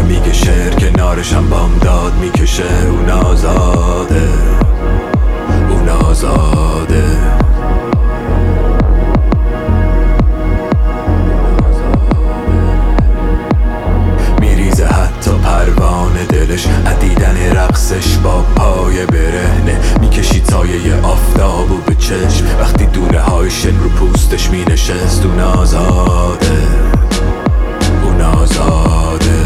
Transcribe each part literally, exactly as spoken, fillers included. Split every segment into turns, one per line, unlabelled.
میگه شعر کنارشم بامداد میکشه. اون آزاده، اون آزاده. میریزه حتی پروانه دلش عدیدن رقصش با پای برهنه. میکشی سایه آفتابو به چشم وقتی دونه های شن رو پوستش مینشست. اون آزاده، اون آزاده.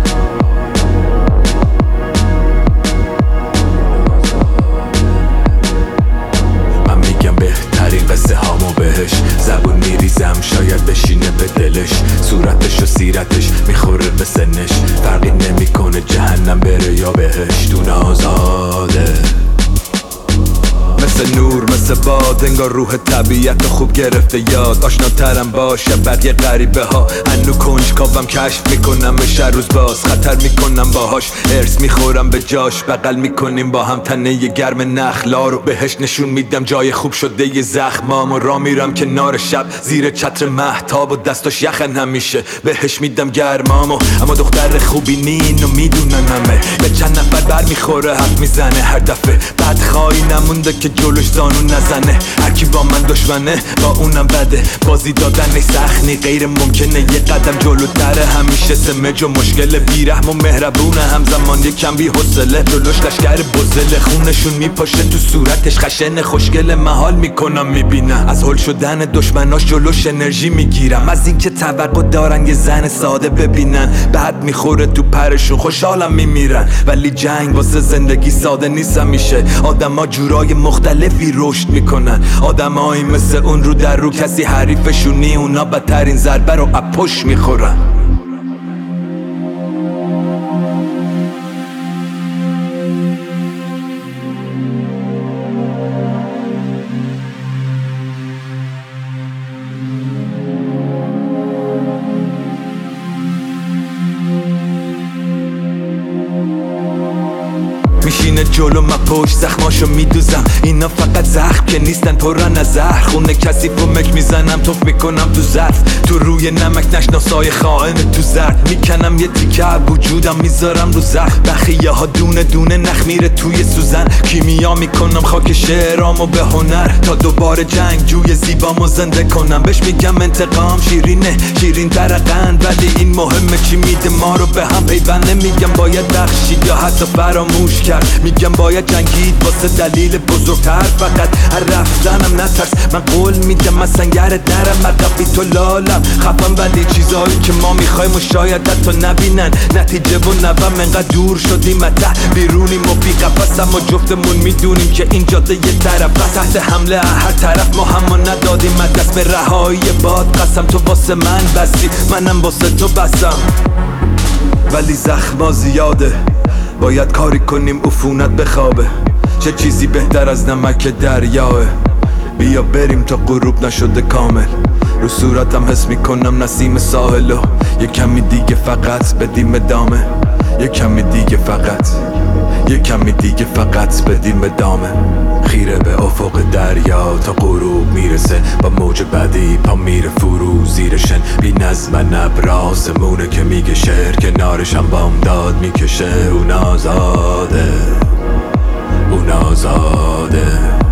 من میگم بهترین قصه هامو بهش زبون میریزم شاید بشینه به دلش. صورتش و سیرتش میخوره به سنش، فرقی نمیکنه جهنم بره یا بهشت. اون آزاده، مثل نور مثل باد انگار روح طبیعت خوب گرفته یاد. آشناترم باشه بقیه غریبه ها، هنو کنجکاوم کشف میکنم بشه روز باز. خطر میکنم باهاش ارس میخورم به جاش، بغل میکنیم با هم تنه گرم نخلا رو بهش نشون میدم جای خوب شده ی زخمام. و را میرم کنار شب زیر چتر مهتاب و دستاش یخن همیشه بهش میدم گرمامو. اما دختر خوبی نین و میدونن همه به چند نفر بر میخوره حرف میزنه هر دفعه. بدخواهی نمونده که جلوش زانو نزنه، هرکی با من دشمنه با اونم بده. بازی دادن سخنی غیر ممکنه، یه قدم جلوتره همیشه. سمج و مشکل بیرحم و مهربونه همزمان، یه کم بی حوصله جلوش لشکر بزله. خونشون میپاشه تو صورتش خشن خوشگل، محال میکنم میبینم از هول شدن دشمناش جلوش انرژی میگیرم. از اینکه توقع دارن یه زن ساده ببینن، بعد میخوره تو پرشون خوشحالم میمیرن. ولی جنگ واسه زندگی ساده نیست همیشه، آدما جورای مختلفی رشد میکنن. آدمایی مثل اون رو در رو کسی حریفشونی، اونا بدترین ضربه رو اپوش میخورن. میشینه جلو من پشت زخماشو میدوزم. اینا فقط زخم که نیستن پرن از زهر. خونه کسی فومک میزنم توف میکنم تو ظرف، تو روی نمک نشناسای خائن تو زرد. میکنم یه تیکه وجودم میذارم رو زخم، بخیه ها دونه دونه نخ میره توی سوزن. کیمیا میکنم خاک شعرامو به هنر تا دوباره جنگ جوی زیبامو زنده کنم. بهش میگم انتقام شیرینه شیرین تر قند، ولی این مهمه چی میده ما رو به هم پیونده. میگم باید بخشید یا حتی فراموش کرد، میگم باید جنگید واسه دلیل بزرگتر. فقط هر رفتنم نترس، من قول میدم من سنگر درم مقبی تو لالم خفم. ولی چیزایی که ما میخوایم و شاید حتی نبینن نتیجه و نبم. انقدر دور شدیم ته بیرونیم و بی قفص، اما جفتمون میدونیم که این جاده یه طرف بس. تحت حمله هر طرف ما همو ندادیم دست به رهایی باد. قسم تو واسه من بستی منم واسه تو بسم، ولی زخما زیاده باید کاری کنیم عفونت بخوابه. چه چیزی بهتر از نمک دریاه، بیا بریم تا غروب نشده کامل. رو صورتم حس میکنم نسیم ساحلو، یه کمی دیگه فقط بدیم ادامه. یه کمی دیگه فقط، یه کمی دیگه فقط بدیم ادامه. خیره به افق دریا تا غروب میرسه، با موج بعدی پا میره فرو زیرشن. بی نظم نبر آسمونه که میگه شعر کنارشم بامداد میکشه. اون آزاده، اون آزاده.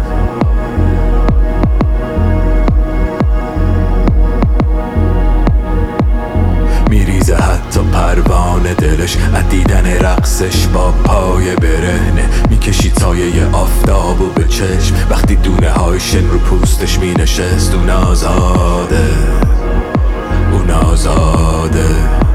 میریزه حتی پروانه دلش عدیدن رقصش با پای برهنه. میکشی سایه آفتابو به چشم وقتی دونه های شن رو پوستش مینشست. اون آزاده، اون آزاده.